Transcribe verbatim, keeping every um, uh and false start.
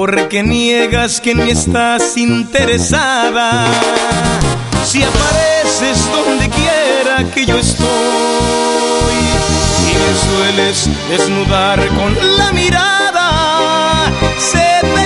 porque niegas que ni estás interesada. Si apareces donde quiera que yo estoy y me sueles desnudar con la mirada, se te